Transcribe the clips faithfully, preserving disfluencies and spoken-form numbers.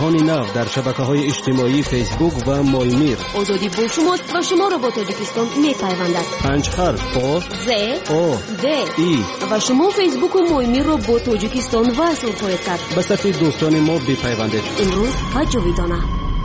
جهان نو در شبکه‌های اجتماعی فیسبوک و مولمیر. آزادی با شماست و شما را با تاجیکستان می‌پیوندد. پنج حرف او ز او د ای و شما فیسبوک و مولمیر را با تاجیکستان وصل خواهید کرد. به صفحه دوستان ما بپیوندید. امروز حجویدانه.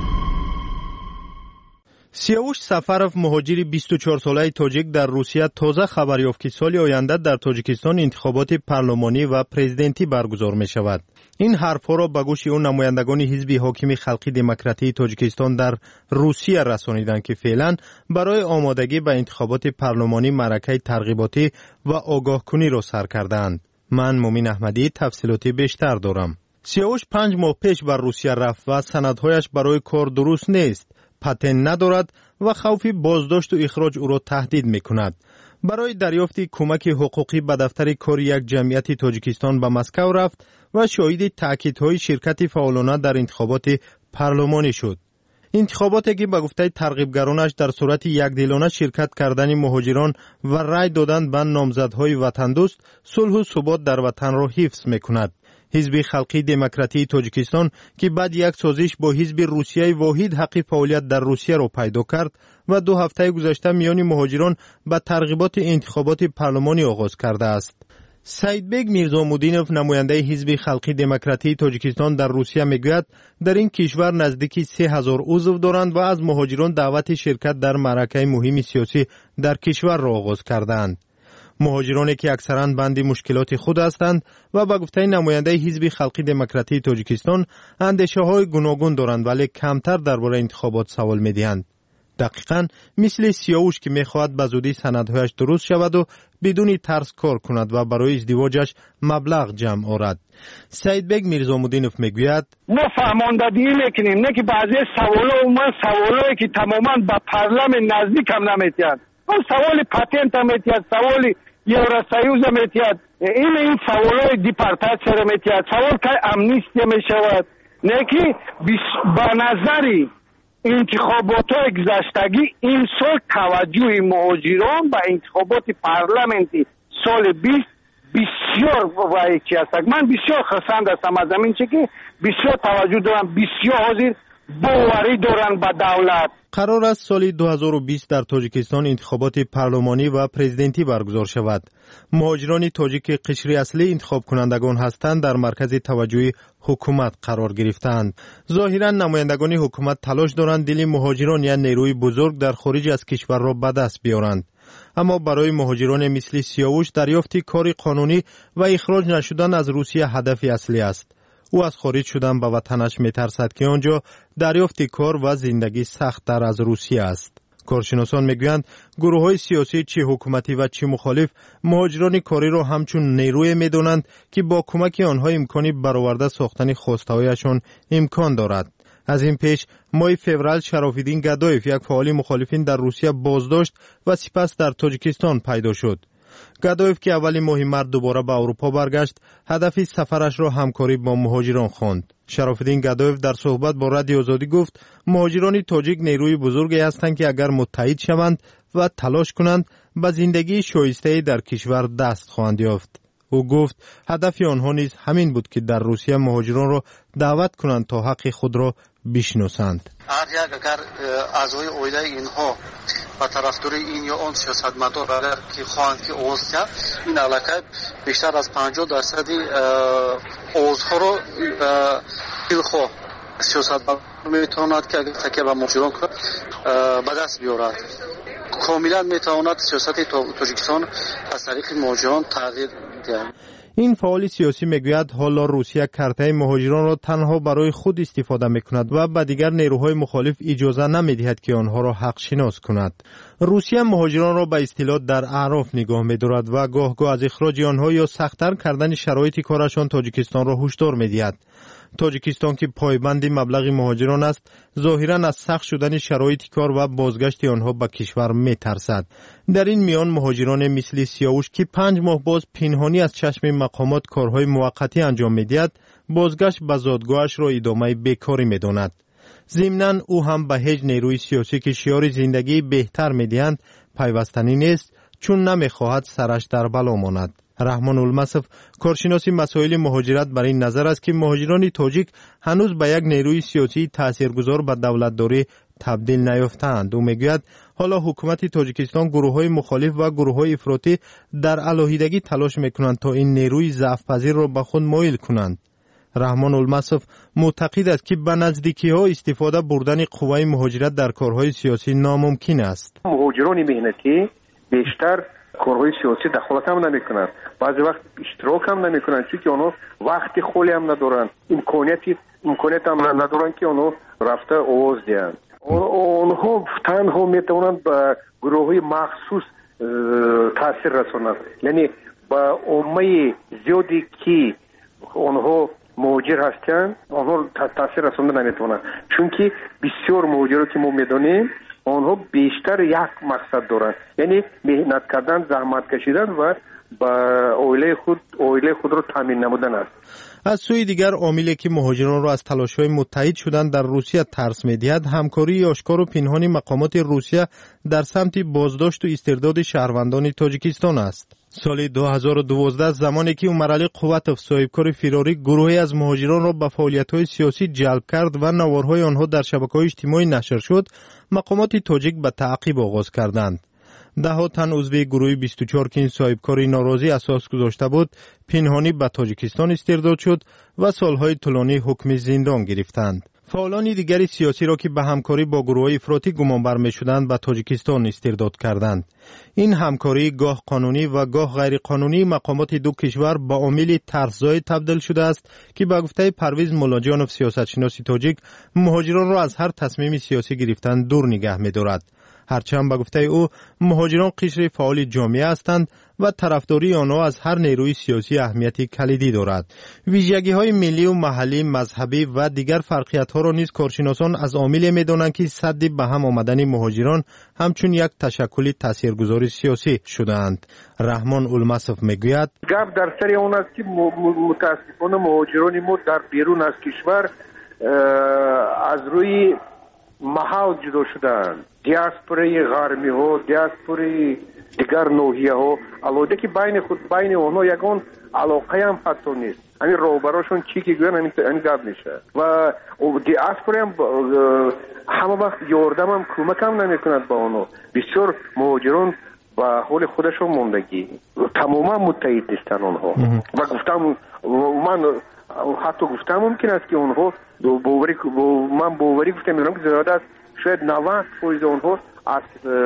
سیاوش سفرов مهاجر بیست و چهار ساله تاجیک در روسیه تازه خبر یافت که سال آینده در تاجیکستان انتخابات پارلمانی و پرزیدنتی برگزار می شود. این حرفها را به گوش اون نمایندگان حزب حاکم خلقی دموکراتی تاجیکستان در روسیه رسانیدند که فعلا برای آمادگی به انتخابات پارلمانی معرکه ترغیباتی و آگاه کنی را سر کردند. من مومین احمدی تفصیلات بیشتر دارم. سیاوش پنج ماه پیش بر روسیه رفت و سندهایش برای کار درست نیست. پتن ندارد و خوف بازداشت و اخراج او را تهدید می کند. برای دریافت کمک حقوقی به دفتر کار یک جمعیت تاجیکستان به مسکو رفت و شاهد تأکیدهای شرکت فعالانه در انتخابات پارلمانی شد. انتخاباتی که به گفته ترغیبگرانش در صورت یکدلانه شرکت کردن مهاجران و رای دادن به نامزدهای وطن دوست، صلح و ثبات در وطن را حفظ می کند. حزب خلقی دموکراتی تاجیکستان که بعد یک سازش با حزب روسیه واحد حق فعالیت در روسیه را پیدا کرد و دو هفته گذشته میان مهاجران به ترغیبات انتخابات پارلمانی آغاز کرده است. سیدبگ میرزامودینوف نماینده حزب خلقی دموکراتی تاجیکستان در روسیه میگوید در این کشور نزدیک سه هزار عضو دارند و از مهاجران دعوت شرکت در معرکه مهم سیاسی در کشور را آغاز کردند. مهاجرانی که اکثرا بند مشکلات خود هستند و به گفته نماینده حزب خلقی دموکراتی تاجیکستان اندیشه های گوناگون دارند ولی کمتر درباره انتخابات سوال می‌دهند. دقیقاً مثل سیاوش که می‌خواهد به زودی سندهایش درست شود و بدون ترس کار کند و برای ازدواجش مبلغ جمع آورد. سیدبگ میرزامودینوف میگوید ما فهماندهی میکنیم نه که بعضی سوالا و من سوالایی که تماما به پارلمان نزدیک هم نمیتیاد. اون سوال پاتنت هم میتیاد، سوال یوراسیوز هم میتیاد، این این سوالای دیپارتاسیون هم میتیاد، سوال که امنیستی میشود. نه که به نظری انتخابات گذشتگی این سال توجه مهاجران به انتخابات پارلمانی سال بیست بسیار واقعی است. من بسیار خرسند هستم از همین چه که بسیار توجه دارم، بسیار حاضر باوری دارن به دولت. قرار است سال دو هزار و بیست در تاجیکستان انتخابات پارلمانی و پرزیدنتی برگزار شود. مهاجران تاجیک قشر اصلی انتخاب کنندگان هستند در مرکز توجه حکومت قرار گرفتند. ظاهرا نمایندگان حکومت تلاش دارند دل مهاجران یا نیروی بزرگ در خارج از کشور را به دست بیارند. اما برای مهاجران مثل سیاوش دریافت کار قانونی و اخراج نشدن از روسیه هدف اصلی است. او از خارج شدن به وطنش میترسد که آنجا دریافت کار و زندگی سخت تر از روسیه است. کارشناسان میگویند گروه های سیاسی چه حکومتی و چه مخالف مهاجران کاری را همچون نیروی میدانند که با کمک آنها امکانی برآورده ساختن خواسته‌هایشان امکان دارد. از این پیش ماه فوریه شراف‌الدین گدایف یک فعال مخالفین در روسیه بازداشت و سپس در تاجیکستان پیدا شد. گدایف که اولی ماه مارس دوباره به اروپا برگشت، هدف سفرش را همکاری با مهاجران خواند. شراف‌الدین گدایف در صحبت با رادیو آزادی گفت مهاجران تاجیک نیروی بزرگی هستند که اگر متحد شوند و تلاش کنند به زندگی شایسته در کشور دست خواهند یافت. او گفت هدف آنها نیز همین بود که در روسیه مهاجران را دعوت کنند تا حق خود را بشناسند. هر یک اگر اعضای اویده اینها و طرفدار این یا آن سیاستمدار اگر که خواهند که آغاز کرد این علاقه بیشتر از پنجاه درصد عضوها را دلخواه سیاستمدار میتواند که اگر تکیه به مهاجران کند به دست بیارد. کاملا میتواند سیاست تاجیکستان از طریق مهاجران تغییر دهد. این فعال سیاسی میگوید حالا روسیه کرته مهاجران را تنها برای خود استفاده میکند و به دیگر نیروهای مخالف اجازه نمیدهد که آنها را حق شناس کند. روسیه مهاجران را به اصطلاح در اعراف نگاه می‌دارد و گاه گاه از اخراج آنها یا سخت‌تر کردن شرایط کارشان تاجیکستان را هشدار می‌دهد. تاجیکستان که پایبند مبلغ مهاجران است، ظاهراً از سخت شدن شرایط کار و بازگشت آنها به کشور می‌ترسد. در این میان مهاجران مثل سیاوش که پنج ماه باز پنهانی از چشم مقامات کارهای موقتی انجام می‌دهد، بازگشت به زادگاهش را ادامه بیکاری می‌داند. ضمناً او هم به هیچ نیروی سیاسی که شعار زندگی بهتر می‌دهند پیوستنی نیست، چون نمی‌خواهد سرش در بلا ماند. رحمان المصف کارشناس مسائل مهاجرت بر این نظر است که مهاجران تاجیک هنوز به یک نیروی سیاسی تاثیرگذار به دولتداری تبدیل نیافتند. او میگوید حالا حکومت تاجیکستان گروه‌های مخالف و گروه‌های افراطی در علاهیدگی تلاش میکنند تا این نیروی ضعف‌پذیر را به خود مایل کنند. رحمان المصف معتقد است که به نزدیکی ها استفاده بردن قوای مهاجرت در کارهای سیاسی ناممکن است. مهاجران مهنتی بیشتر کارهای سیاسی دخالت هم نمی کنند، بعضی وقت اشتراک هم نمی کنند، چون که آنها وقت خالی هم ندارند، امکانیتی امکانیت هم ندارند که آنها رفته آواز دهند. آنها تنها میتوانند به گروه‌های مخصوص تاثیر رسانند، یعنی با عمه زیادی که آنها مهاجر هستند آنها تاثیر رسانده نمیتوانند، چون که بسیار مهاجرا که ما میدونیم آنها بیشتر یک مقصد دارند، یعنی مهنت کردن، زحمت کشیدن و با عائله خود عائله خود را تامین نمودن است. از سوی دیگر عاملی که مهاجران را از تلاش‌های متحد شدن در روسیه ترس می‌دهد همکاری آشکار و پنهانی مقامات روسیه در سمت بازداشت و استرداد شهروندان تاجیکستان است. سال دو هزار و دوازده زمانی که عمرعلی قوتوف صاحبکار فراری گروهی از مهاجران را به فعالیت‌های سیاسی جلب کرد و نوارهای آنها در شبکه‌های اجتماعی نشر شد، مقامات تاجیک به تعقیب آغاز کردند. ده ها تن عضو گروه بیست و چهار که این صاحبکاری ناراضی اساس گذاشته بود پنهانی به تاجیکستان استرداد شد و سالهای طولانی حکم زندان گرفتند. فعالان دیگر سیاسی را که به همکاری با گروه افراطی گمان بر می‌شدند به تاجیکستان استرداد کردند. این همکاری گاه قانونی و گاه غیر قانونی مقامات دو کشور با عامل ترس‌زای تبدیل شده است که به گفته پرویز مولاجانوف سیاستشناس تاجیک مهاجران را از هر تصمیم سیاسی گرفتن دور نگه می‌دارد. هرچند به گفته او مهاجران قشر فعال جامعه هستند و طرفداری آنها از هر نیروی سیاسی اهمیتی کلیدی دارد. ویژگی‌های ملی و محلی، مذهبی و دیگر فرقیت‌ها را نیز کارشناسان از عاملی می‌دانند که سد به هم آمدن مهاجران همچون یک تشکل تاثیرگذار سیاسی شده‌اند. رحمان المصف میگوید گپ در سر آن است که متأسفانه مهاجران ما در بیرون از کشور از روی محل جدا شدند. دیاسپورای غربی ها، دیاسپورای دیگر نوحیه ها، علاوه که بین خود بین آنها یگان علاقه هم حتی نیست. همین روبراشون چی که گوین همین گپ میشه و دیاسپورا هم همه وقت یاردم هم کمک هم نمی کند با آنها. بسیار مهاجران با حال خودشون موندگی تماما متحد نیستن آنها و گفتم من حتی گفتم ممکن است که اونها باوری من باوری گفتم میدونم که زیاد است شاید نود درصد اونها از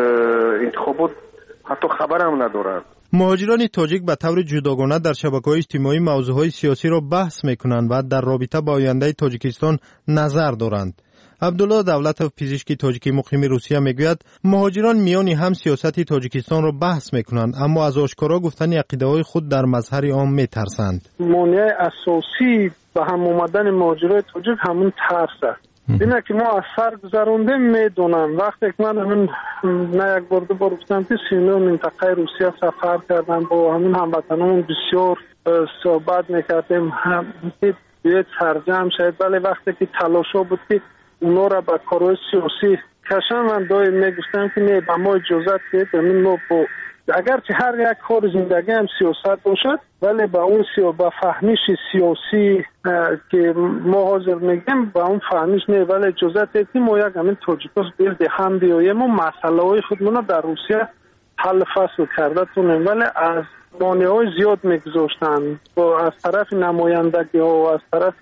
انتخابات حتی خبر هم ندارند. مهاجران تاجیک به طور جداگانه در شبکه‌های اجتماعی موضوعهای سیاسی را بحث میکنند و در رابطه با آینده تاجیکستان نظر دارند. عبدالله دولتوف پزشک تاجیکی مقیم روسیه میگوید مهاجران میانی هم سیاست تاجیکستان را بحث میکنند اما از آشکارا گفتن عقیده‌های خود در مظهر عام میترسند. مانع اساسی به هم اومدن مهاجرای تاجیک همون ترس است. اینه که ما از سر گذرونده میدونم وقتی که من همین نه یک بار دو بار گفتم که سینو منطقه روسیه سفر کردم با همین هموطنان بسیار صحبت میکردیم هم بیت سرجم شاید ولی وقتی که تلاشا بود که اونا را به کارهای سیاسی کشن من دایم میگفتم که نه به ما اجازت که بمین ما با اگرچه هر یک کار زندگی هم سیاست باشد ولی با اون سیا با فهمیش سیاسی که ما حاضر میگیم با اون فهمیش نه ولی اجازت که ما یک همین تاجیکوس بیرد هم بیاییم و مسئله های خودمون در روسیه حل فصل کرده تونیم ولی از مانع های زیاد میگذاشتن با از طرف نمایندگی ها و از طرف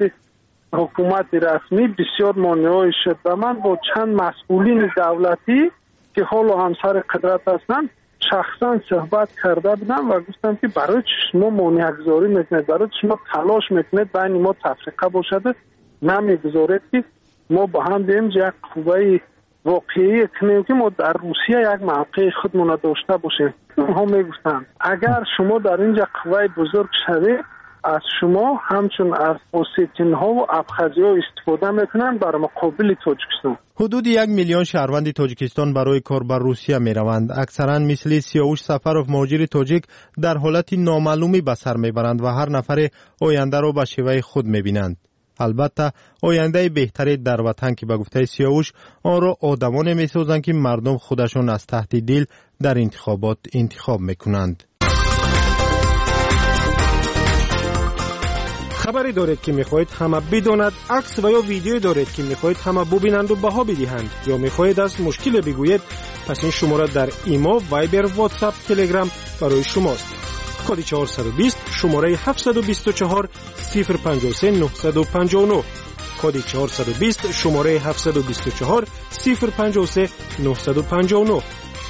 حکومت رسمی بسیار مانع های شد و من با چند مسئولین دولتی که حالا هم سر قدرت هستن شخصا صحبت کرده بودم و گفتم که برای شما مانع گذاری میکنید برای شما تلاش میکنید بین ما تفرقه باشد نمیگذارید که ما با هم بیم یک قوه واقعی کنیم که ما در روسیه یک موقع خودمون داشته باشیم. هم میگفتن اگر شما در اینجا قوه بزرگ شوید از شما همچون از اوسیتین ها و ابخازی ها استفاده میکنن برای مقابل تاجیکستان. حدود یک میلیون شهروند تاجیکستان برای کار بر روسیه می روند. اکثرا مثل سیاوش سفروف مهاجر تاجیک در حالت نامعلومی به سر میبرند و هر نفر آینده را به شیوه خود میبینند. البته آینده بهتری در وطن که به گفته سیاوش آن را آدمان میسازند که مردم خودشون از تحت دل در انتخابات انتخاب میکنند. خبری دارید که میخواهید همه بداند، عکس و یا ویدیو دارید که میخواهید همه ببینند و بها بدهند، یا میخواهید از مشکل بگویید، پس این شماره در ایمو، وایبر، واتساپ، تلگرام برای شماست. کد چهارصد و بیست شماره هفتصد و بیست و چهار صفر پنجاه و سه نهصد و پنجاه و نه. کد چهارصد و بیست شماره هفتصد و بیست و چهار صفر پنجاه و سه نهصد و پنجاه و نه.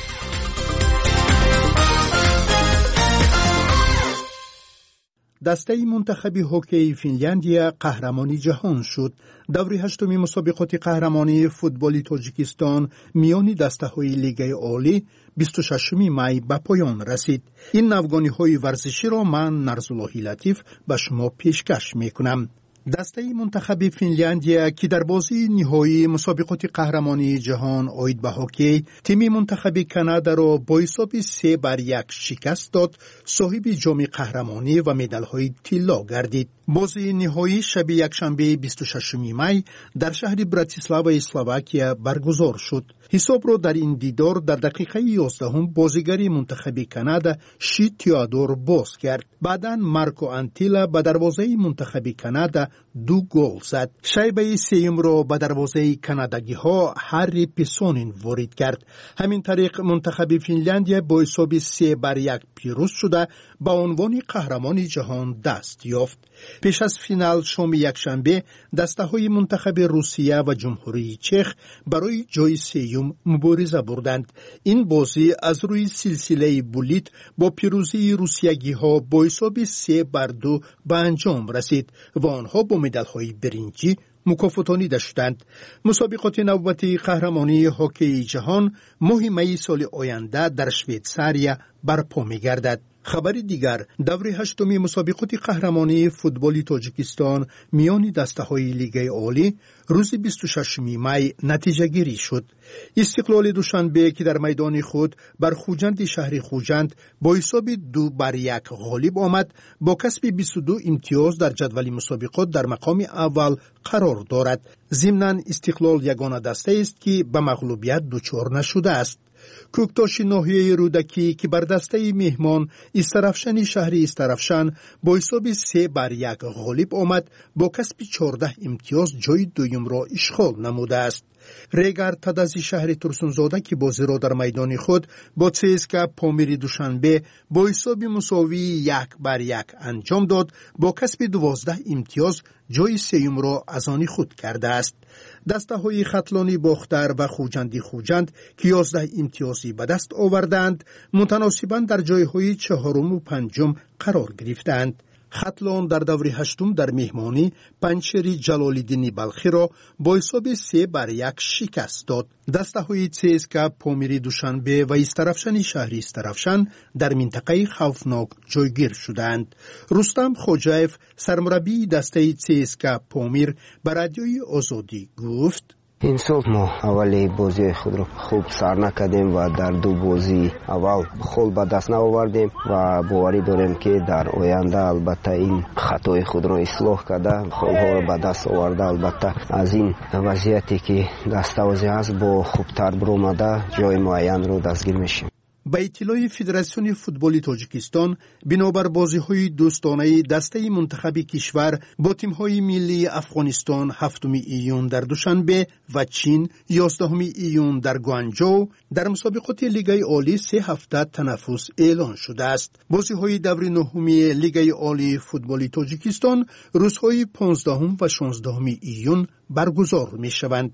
دسته منتخب هوکی فنلاندیا قهرمانی جهان شد. دوره هشتمی مسابقات قهرمانی فوتبال تاجیکستان میان دسته‌های لیگ عالی بیست و ششم می به پایان رسید. این نوگانی‌های ورزشی را من نرزالله لطیف به شما پیشکش می‌کنم. دسته منتخب فنلاندیا که در بازی نهایی مسابقات قهرمانی جهان عاید به هوکی تیم منتخب کانادا را با حساب سه بر یک شکست داد، صاحب جام قهرمانی و مدال‌های طلا گردید. بازی نهایی شب یکشنبه بیست و ششم می در شهر براتیسلاوا اسلواکیا برگزار شد. حساب را در این دیدار در دقیقه یازدهم بازیگر منتخب کانادا شی تیودور باز کرد. بعداً مارکو انتیلا به دروازه منتخب کانادا دو گل زد. شیبه سوم را به دروازه کانادایی‌ها هری پیسونین وارد کرد. همین طریق منتخب فنلاندیا با حساب سه بر یک پیروز شده به عنوان قهرمان جهان دست یافت. پیش از فینال شام یکشنبه دسته‌های منتخب روسیه و جمهوری چخ برای جای سوم مبارزه بردند. این بازی از روی سلسله بولیت با پیروزی روسیه‌گی‌ها با حساب سه بر دو به انجام رسید و آنها با مدال‌های برنجی مکافاتانیده شدند. مسابقات نوبتی قهرمانی هاکی جهان ماه می سال آینده در شویتزاریا برپا می‌گردد. خبر دیگر، دوره هشتمی مسابقات قهرمانی فوتبال تاجیکستان میان دسته‌های لیگ عالی روز بیست و ششم می نتیجه گیری شد. استقلال دوشنبه که در میدان خود بر خوجند شهر خوجند با حساب دو بر یک غالب آمد، با کسب بیست و دو امتیاز در جدول مسابقات در مقام اول قرار دارد. ضمناً استقلال یگانه دسته است که به مغلوبیت دچار نشده است. کوکتاش ناحیه رودکی که بر دسته مهمان استرافشن شهر استرافشن با حساب سه بر یک غالب آمد، با کسب چهارده امتیاز جای دویم را اشغال نموده است. ریگر تدازی شهر ترسونزاده که بازی را در میدان خود با چسکا پامیر دوشنبه با حساب مساوی یک بر یک انجام داد، با کسب دوازده امتیاز جای سوم را از آن خود کرده است. دسته های خطلانی باختر و خوجندی خوجند که یازده امتیازی به دست آوردند، متناسباً در جای های چهارم و پنجم قرار گرفتند. خطلان در دوره هشتم در مهمانی پنچری جلال‌الدین بلخی را با حساب سه بر یک شکست داد. دسته های چسکا پامیری دوشنبه و استرافشن شهری استرافشن در منطقه خوفناک جایگیر شدند. رستم خوجایف سرمربی دسته چسکا پامیر به رادیوی آزادی گفت: این سال ما اولی بازی خود را خوب سر نکردیم و در دو بازی اول خول به دست نآوردیم و باوری داریم که در آینده البته این خطای خود را اصلاح کرده خولها را به دست آورده، البته از این وضعیتی که دستاویزی است با خوبتر برآمده جای معین رو دستگیر میشیم. به اطلاع فدراسیون فوتبال تاجیکستان، بنابر بازی‌های دوستانه دسته منتخب کشور با تیم‌های ملی افغانستان هفتم ایون در دوشنبه و چین یازدهم ایون در گوانجو در مسابقات لیگ عالی سه هفته تنفس اعلان شده است. بازی‌های دوره نهمی لیگ عالی فوتبال تاجیکستان روزهای پانزدهم و شانزدهم ایون برگزار می‌شوند.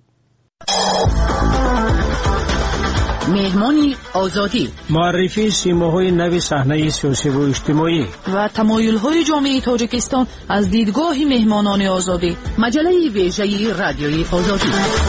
مهمانی آزادی، معرفی سیماهای نو صحنه سیاسی و اجتماعی و تمایل‌های جامعه تاجیکستان از دیدگاه مهمانان آزادی. مجله ویژه رادیوی آزادی.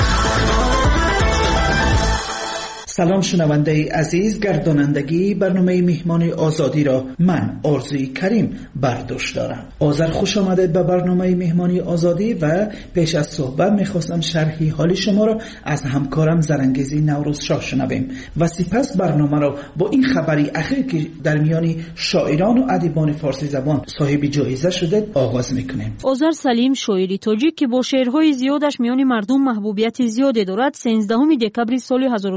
سلام شنونده عزیز، گردانندگی برنامه مهمان آزادی را من آرزوی کریم برداشت دارم. آذر خوش آمدید به برنامه مهمانی آزادی و پیش از صحبت میخواستم شرحی حالی شما را از همکارم زرنگیزی نوروز شاه شنویم و سپس برنامه را با این خبری اخیر که در میان شاعران و ادیبان فارسی زبان صاحب جایزه شده آغاز میکنیم. آذر سلیم شاعری تاجیک که با شعرهای زیادش میان مردم محبوبیت زیادی دارد، سیزدهم دکبر سال هزار و نهصد و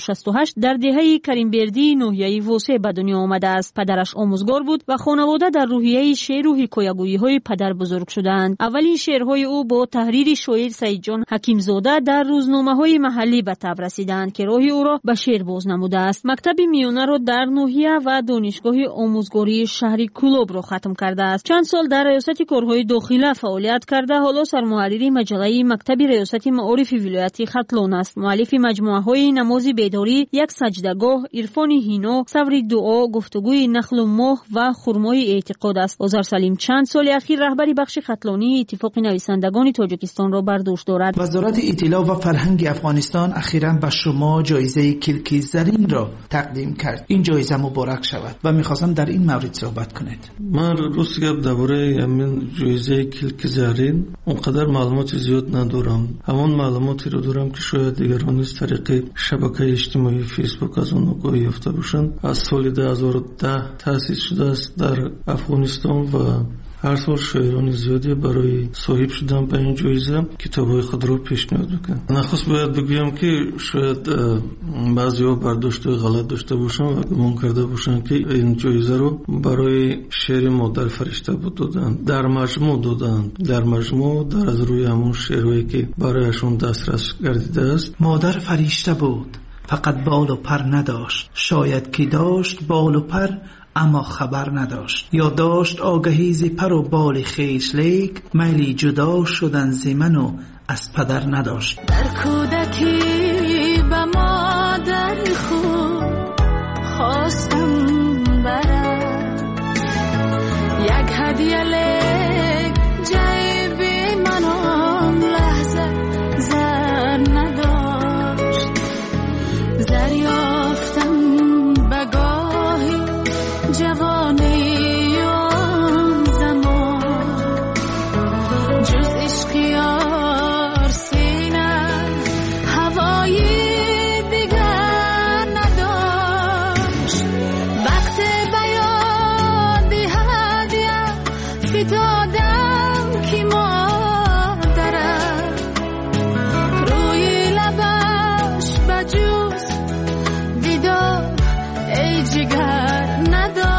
شصت و هشت در دهه کریمبردی ناحیه واسع به دنیا آمده است. پدرش آموزگار بود و خانواده در روحیه شعر و حکایه‌گویی‌های پدر بزرگ شدند. اولین شعرهای او با تحریر شاعر سعید جان حکیمزاده در روزنامه‌های محلی به تب رسیدند که راه او را به شعر باز نموده است. مکتب میانه را در ناحیه و دانشگاه آموزگاری شهری کلوب را ختم کرده است. چند سال در ریاست کارهای داخله فعالیت کرده، حالا سرمحرر مجله مکتب ریاست معارف ولایت ختلان است. مؤلف مجموعه‌های نماز بیداری، یک سجدهگاه، عرفان هینا، صبر دعا، گفتگوی نخل و ماه و خرمای اعتقاد است. آذر سلیم چند سال اخیر رهبری بخش ختلانی اتفاق نویسندگان تاجیکستان را بر دوش دارد. وزارت اطلاع و فرهنگ افغانستان اخیراً به شما جایزه کلکی زرین را تقدیم کرد. این جایزه مبارک شود و می‌خواستم در این مورد صحبت کنید. من روز گپ درباره همین جایزه کلکی زرین اونقدر معلومات زیاد ندارم. همون معلوماتی رو دارم که شاید دیگران از طریق شبکه اجتماعی فیسبوک از اون آگاهی یافته باشند. از سال دو هزار و ده تأسیس شده است در افغانستان و هر سال شاعران زیادی برای صاحب شدن به این جایزه کتاب‌های خود را پیشنهاد میکنند. نخست باید بگویم که شاید بعضی‌ها برداشت غلط داشته باشند و گمان کرده باشند که این جایزه رو برای شعر مادر فرشته بود دادند. در مجموع دادند. در مجموع در از روی همون شعرهایی که برایشون دسترس گردیده است. مادر فرشته بود، فقط بال و پر نداشت. شاید که داشت بال و پر اما خبر نداشت، یا داشت آگهی ز پر و بال خویش، لیک میلی جدا شدن ز من و از پدر نداشت. در کودکی به مادر خود خواستم برد یک هدیه، لیک جیبی منم لحظه زر نداشت. زر یافتم بگاهی جوانی آن زمان، جز عشق یار سینه هوایی دیگر نداشت. وقت بیادی هدیه فتادم که مادرم روی لبش بجوز دیدار ای جگر نداشت.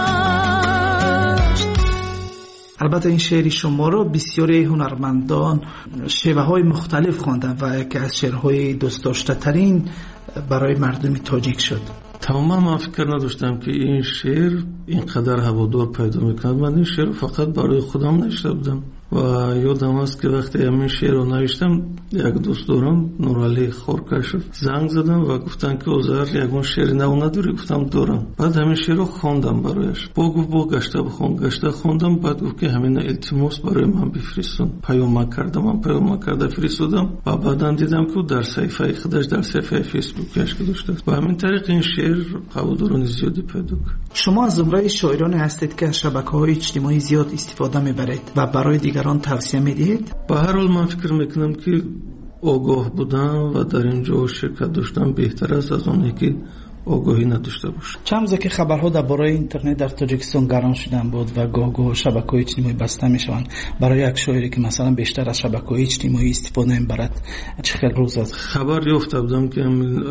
البته این شعر شما رو بسیاری هنرمندان شیوه های مختلف خواندن و یکی از شعرهای دوست داشته ترین برای مردم تاجیک شد. تماما من فکر نداشتم که این شعر اینقدر هوادار پیدا میکنه. من این شعر فقط برای خودم نوشته بودم و یادم است که وقتی همین شعر رو نوشتم یک دوست دارم نورعلی خورکشف زنگ زدم و گفتن که اوزر یگون شعر نو نداری؟ گفتم دارم. بعد همین شعر رو خواندم برایش. با گفت با گشته بخون. گشته خوندم. بعد گفت که همین التماس برای من بفرستون. پیام کردم. من پیام کرده فرستادم و بعداً دیدم که در صفحه خودش در صفحه فیسبوکش گذاشته است. و همین طریق این شعر هواداران زیادی پیدا کرد. شما از زمره شاعرانی هستید که از شبکه‌های اجتماعی زیاد استفاده می‌برید و برای دیگران توصیه می‌دهید؟ به هر حال من فکر می‌کنم که آگاه بودن و در اینجا شرکت داشتن بهتر است از اونی که آگاهی نداشته باشه. چند روزه که خبرها درباره اینترنت در تاجیکستان گران شدن بود و گاه گاه شبکه‌های اجتماعی بسته میشوند، برای یک شاعری که مثلا بیشتر از شبکه‌های اجتماعی استفاده می‌برد چه خیلی روز است؟ خبر یافته بودم که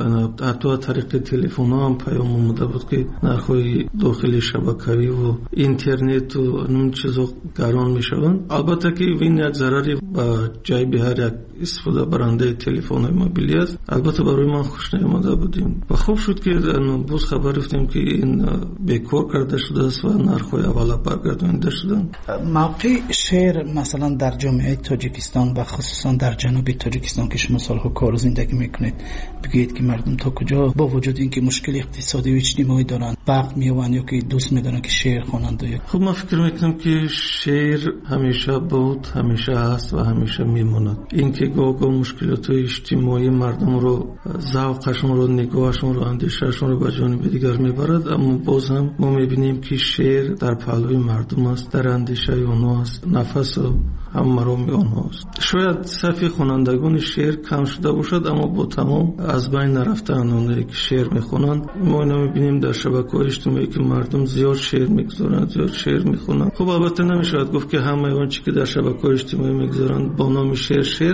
حتی از طریق تلفن هم پیام اومده بود که نرخ‌های داخلی شبکه‌ای و اینترنت و اون چیزا گران میشوند. البته که این یک ضرری به جیب هر یک استفاده برنده تلفن موبیلی است. البته برای من خوش نیامده بودیم و خوب شد که باز خبر رفتیم که این بیکار کرده شده است و نرخ‌های اولا برگردانده شدن. موقع شعر مثلا در جامعه تاجیکستان و خصوصا در جنوب تاجیکستان که شما سالها کار و زندگی میکنید، بگید که مردم تا کجا با وجود اینکه مشکل اقتصادی و اجتماعی دارن وقت میوان یا که دوست میدارن که شعر خوانند؟ خب من فکر میکنم که شعر همیشه بود، همیشه هست و همیشه میماند. اینکه گاه گاه مشکلات اجتماعی مردم رو، ذوقشون رو، نگاهشون رو، اندیشهشون رو به جانب دیگر میبرد، اما باز هم ما میبینیم که شعر در پهلوی مردم است، در اندیشه آنها است، نفس و هم مرام آنها است. شاید صفی خوانندگان شعر کم شده باشد، اما با تمام از بین نرفته اونایی که شعر میخونند. ما اینو میبینیم در شبکه‌های اجتماعی که مردم زیاد شعر میگذارند، زیاد شعر میخونند. خب البته نمیشود گفت که همه اون چیزی که در شبکه‌های اجتماعی میگذارند با نام شعر شعرند.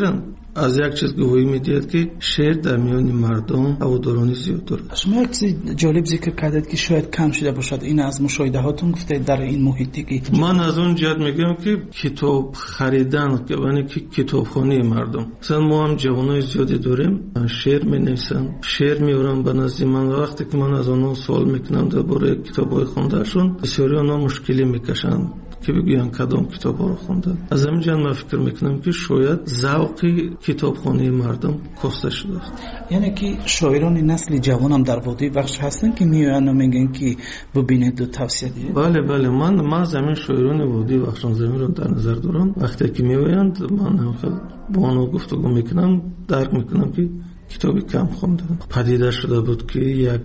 از یک چیز گویی میدید که شعر در میان مردم هوادارانی زیاد دارد. شما یک چیز جالب ذکر کردید که شاید کم شده باشد، این از مشاهده هاتون گفته در این محیط دیگه. من از اون جهت میگم که کتاب خریدن که یعنی که کتابخانه مردم، مثلا ما هم جوانای زیادی داریم شعر مینویسن، شعر میارن به نزد من، وقتی که من از اونها سوال میکنم درباره کتابای خوندهشون بسیاری اونها مشکلی میکشن که بگوین کدام کتاب‌ها رو خوندن. از همین جهت من فکر میکنم که شاید ذوقی کتابخانه مردم کاسته شده است. یعنی که شاعران نسل جوان هم در وادی بخش هستن که میان و میگن که ببینید و توصیه دیگه. بله بله من من زمین شاعران وادی بخش زمین رو در نظر دارم. وقتی که میآیند من هم با آنها گفتگو میکنم، درک میکنم که کتابی کم خوندن. پدیده شده بود که یک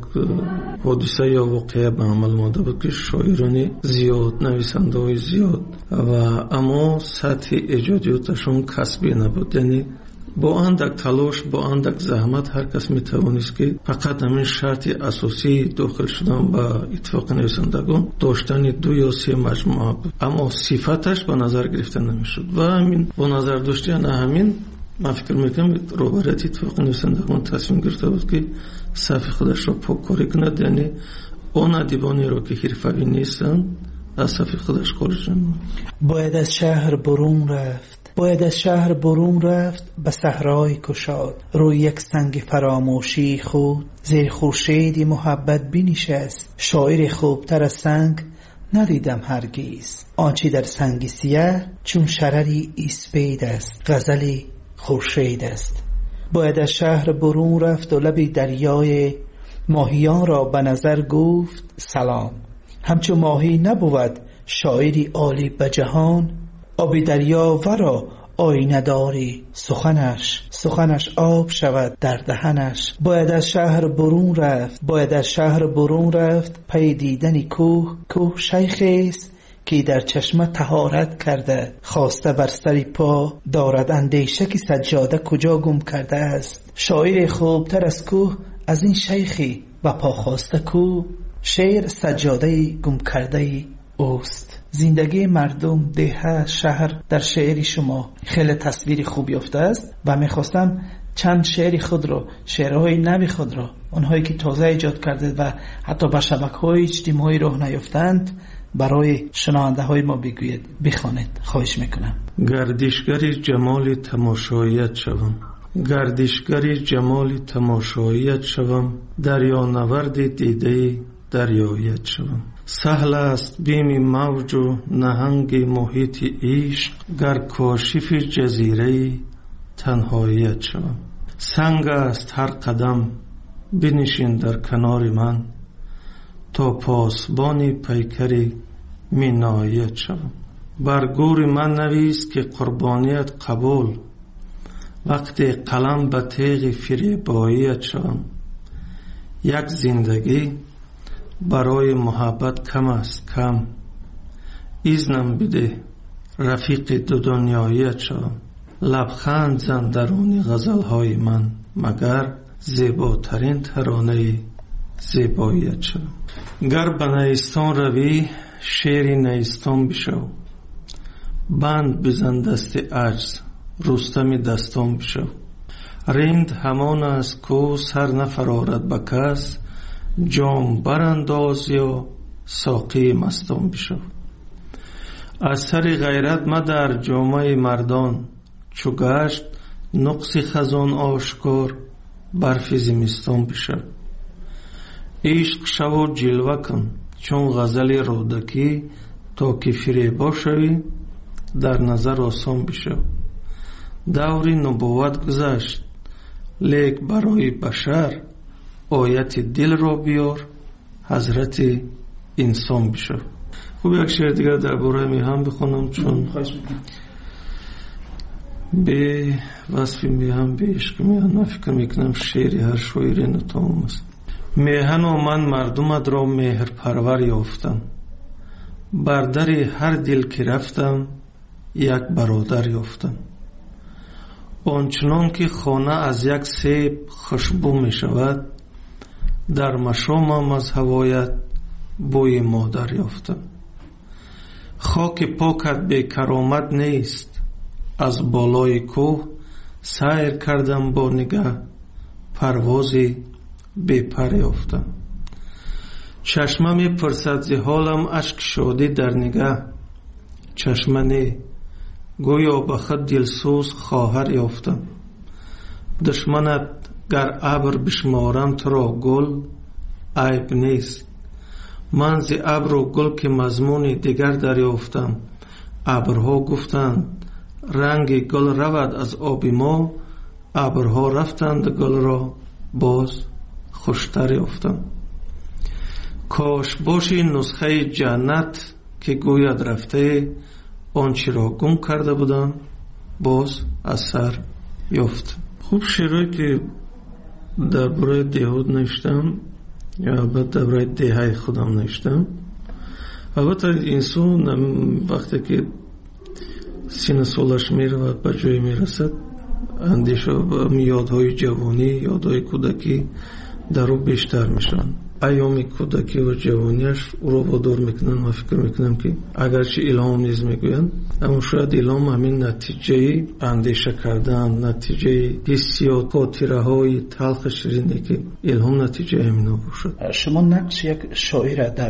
حادثه یا واقعه به عمل آمده بود که شاعران زیاد، نویسنده های زیاد و اما سطح ایجادیاتشون کسبی نبود. یعنی با اندک تلاش، با اندک زحمت هر کس میتوانست که فقط همین شرط اساسی داخل شدن به اتفاق نویسندگان داشتن دو یا سه مجموعه بود، اما صفتش به نظر گرفته نمیشد و همین با نظر داشتن همین من فکر میکنم روبرت اتفاق نویسندگان تصمیم گرفته بود که صف خودش را پاککاری کند، یعنی اون ادیبانی را که حرفه‌ای نیستن از صف خودش خارج نمود. باید از شهر برون رفت، باید از شهر برون رفت به صحرای کشاد، روی یک سنگ فراموشی خود زیر خورشیدی محبت بنشست. شاعر خوبتر از سنگ ندیدم هرگیز، آنچه در سنگ سیاه چون شرری اسپید است، غزلی خورشید است. باید از شهر برون رفت و لب دریای ماهیان را به نظر گفت سلام. همچو ماهی نبود شاعری عالی به جهان، آب دریا ورا آینه داری سخنش، سخنش آب شود در دهنش. باید از شهر برون رفت، باید از شهر برون رفت پی دیدن کوه، کوه شیخی است که در چشمه طهارت کرده، خواسته بر سری پا دارد اندیشه که سجاده کجا گم کرده است. شاعر خوبتر از کوه از این شیخی و پا خواسته کو، شعر سجاده گم کرده اوست. زندگی مردم، ده، شهر در شعری شما خیلی تصویری خوب یافته است و میخواستم چند شعری خود را، شعرهای نوی خود را، اونهایی که تازه ایجاد کرده و حتی بر شبکه‌های اجتماعی راه نیافتند برای شنونده های ما بگوید، بخوانید، خواهش میکنم. گردشگر جمال تماشاییت شوم، گردشگر جمال تماشاییت شوم، دریا نورد دیده دریایت شوم. سهل است بیم موج و نهنگ محیط عشق، گر کاشف جزیره تنهاییت شوم. سنگ است هر قدم بنشین در کنار من، تا پاسبانی پیکری مینایت شوم. بر گور من نویس که قربانیت قبول، وقتی قلم به تیغ فریباییت شوم. یک زندگی برای محبت کم است کم، ایزنم بده رفیق دو دنیایت شوم. لبخند زن درون غزلهای من، مگر زیباترین ترانه زیباییت شوم. گر به نیستان روی شعر نیستان بشو، بند بزن دست عجز رستم دستان بشو. رند همان است کو سر نفرارد به کس، جام برانداز یا ساقی مستان بشو. از سر غیرت مدر جامه مردان، چو گشت نقص خزان آشکار برف زمستان بشو. عشق شو جلوه کن چون غزل رودکی، تا که فریبا شوی در نظر آسان بشو. دوری نبوت گذشت لیک برای بشر، آیت دل را بیار حضرت انسان بشو. خوب یک شعر دیگر درباره میهن بخونم، چون به وصف میهن، به عشق میهن من فکر میکنم شعری هر شاعری نتمام است. میهن و من مردمت را مهر پرور یافتم، بر در هر دل که رفتم یک برادر یافتم. آنچنان که خانه از یک سیب خوشبو می شود، در مشامم از هوایت بوی مادر یافتم. خاک پاکت بی کرامت نیست، از بالای کوه سیر کردم با نگاه پروازی بی پر یافتم. چشمه می پرسد ز حالم، اشک شادی در نگاه. چشمه نه، گویا به خود دلسوز خواهر یافتم. دشمنت گر ابر بشمارم تو را گل عیب نیست. من ز ابر و گل که مضمون دیگر دریافتم. ابرها گفتند رنگ گل رود از آب ما، ابرها رفتند گل را باز خوشتر یافتم. کاش باشی نسخه جنت که گوید رفته، آنچه را گم کرده بودم باز از سر یافت. خوب شعرهایی که درباره دیهود نوشتم یا البته درباره دهه خودم نوشتم. البته انسان وقتی که سن سالش میرود به جای میرسد، اندیشه و یادهای جوانی، یادهای کودکی در او بیشتر میشن. ایام کودکی و جوانیش او رو وادار میکنن و فکر میکنم که اگرچه الهام نیز میگوین، اما شاید الهام همین نتیجه اندیشه کردن، نتیجه حسیات، خاطره های تلخ شیرینی که الهام نتیجه همینا باشد. شما نقش یک شاعر در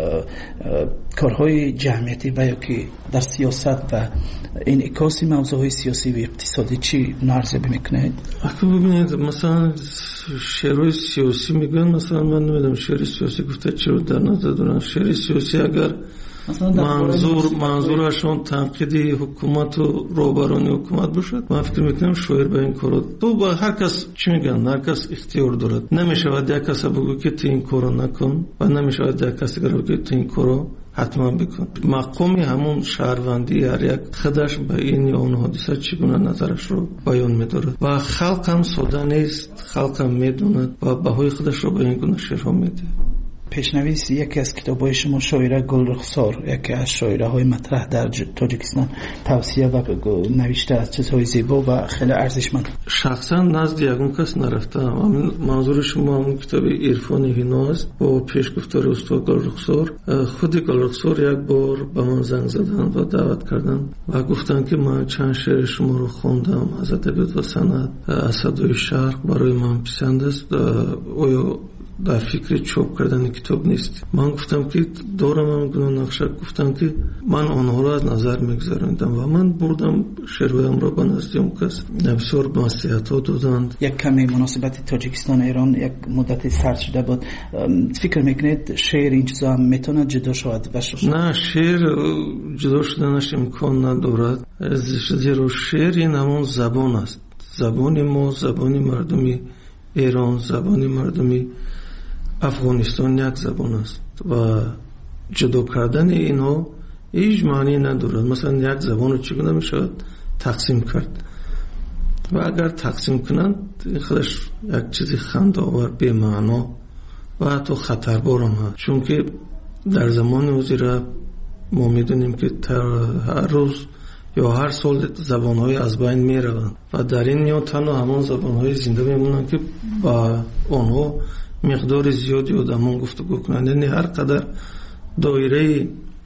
کارهای جمعیتی و یا که در سیاست و این اکاسی موضوعهای سیاسی و اقتصادی چی نارزیابی میکنید؟ اگه ببینید مثلا شعرهای سیاسی میگن، مثلا من نمیدونم شعر سیاسی گفته چرا در نظر دارن. شعر سیاسی اگر منظور منظورشون تنقیدی حکومت و روبرانی حکومت باشد، من فکر میکنم شاعر به این کارو تو با هر کس چی میگن، هر کس اختیار دارد. نمیشود یک کس بگو که تو این کارو نکن و نمیشود یک کس بگو که تو این کارو حتما بکن. مقامی همون شهروندی هر یک خودش به این یا اون حادثه چگونه نظرش رو بیان می‌دارد و خلق هم ساده نیست، خلق هم میدوند و بهای خودش رو به این گونه شعرها میده. پیشنویس یکی از کتاب‌های شما شاعره گلرخسار، یکی از شاعره‌های مطرح در تاجیکستان، توصیه و نوشته از چیزهای زیبا و خیلی ارزشمند. شخصا نزد یگون کس نرفتم. منظور شما همون کتاب عرفان هینا است با پیشگفتار استاد گلرخسار. خود گلرخسار یک بار به من زنگ زدن و دعوت کردن و گفتن که من چند شعر شما رو خوندم از ادبیات و صنعت، از صدای شرق برای من پسند است، آیا در فکر چاپ کردن کتاب نیست؟ من گفتم که دارم هم گناه نقشه. گفتم که من آنها را از نظر میگذارندم و من بردم شعرهایم را به نزد اون کس، بسیار نصیحت ها دادند. یک کمی مناسبت تاجیکستان ایران یک مدت سرد شده بود. فکر میکنید شعر این چیزا هم میتونه جدا شود؟ نه، شعر جدا شدنش امکان ندارد، زیرا شعر این همون زبان است. زبان ما، زبان مردمی ایران، زبان مردمی افغانستان یک زبان است و جدا کردن اینها هیچ معنی ندارد. مثلا یک زبان رو چگونه میشود تقسیم کرد و اگر تقسیم کنند خودش یک چیزی خنده‌آور، بی معنا و حتی خطربار هم هست، چون که در زمان وزیره ما میدونیم که هر روز یا هر سال زبان‌های از بین میروند و در این میان تنها همان زبان‌های زنده میمونند که با آنها مقدار زیادی آدمان گفتگو کنند. یعنی هر قدر دایره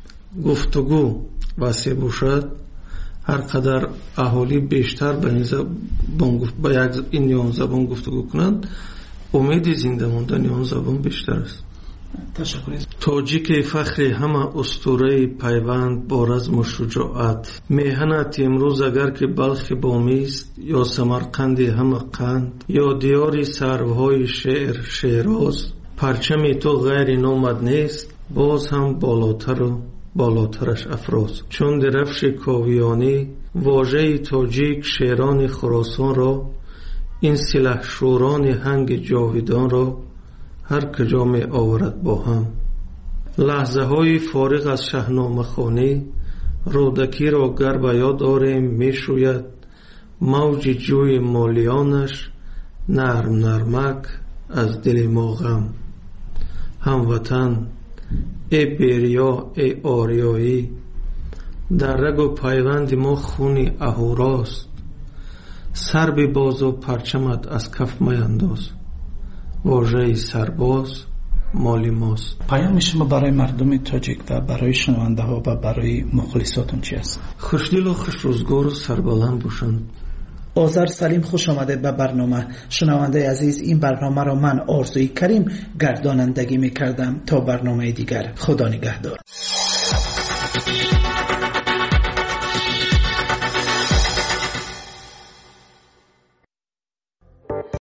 گفتگو وسیع باشد، هر قدر اهالی بیشتر به این زبان با یک این یا زبان گفتگو کنند، امید زنده ماندن آن زبان بیشتر است. تشکر. تاجیک فخر همه اسطوره پیوند با رزم و شجاعت، میهنت امروز اگر که بلخ بامیست یا سمرقند همه قند یا دیاری سروهای شعر شیراز، پرچم تو غیر نامد نیست باز هم بالاتر و بالاترش افراز. چون درفش کاویانی واژه تاجیک شیران خراسان را، این سلح شوران هنگ جاویدان را هر کجا می آورد با هم. لحظه های فارغ از شاهنامه خوانی، رودکی را گر به یاد آریم می شوید، موج جوی مالیانش نرم نرمک از دل ما غم. هموطن ای بیریا ای آریایی، در رگ و پیوند ما خونی اهوراست، سر بی باز و پرچمت از کف میانداز، واژه سرباز مالی ماست. پیام شما برای مردم تاجیک و برای شنونده ها و برای مخلصاتون چی است؟ خوشدل و خوش روزگار و سربلند باشند آذر سلیم، خوش آمده به برنامه. شنونده عزیز، این برنامه را من آرزوی کریم گردانندگی می کردم. تا برنامه دیگر، خدا نگهدار.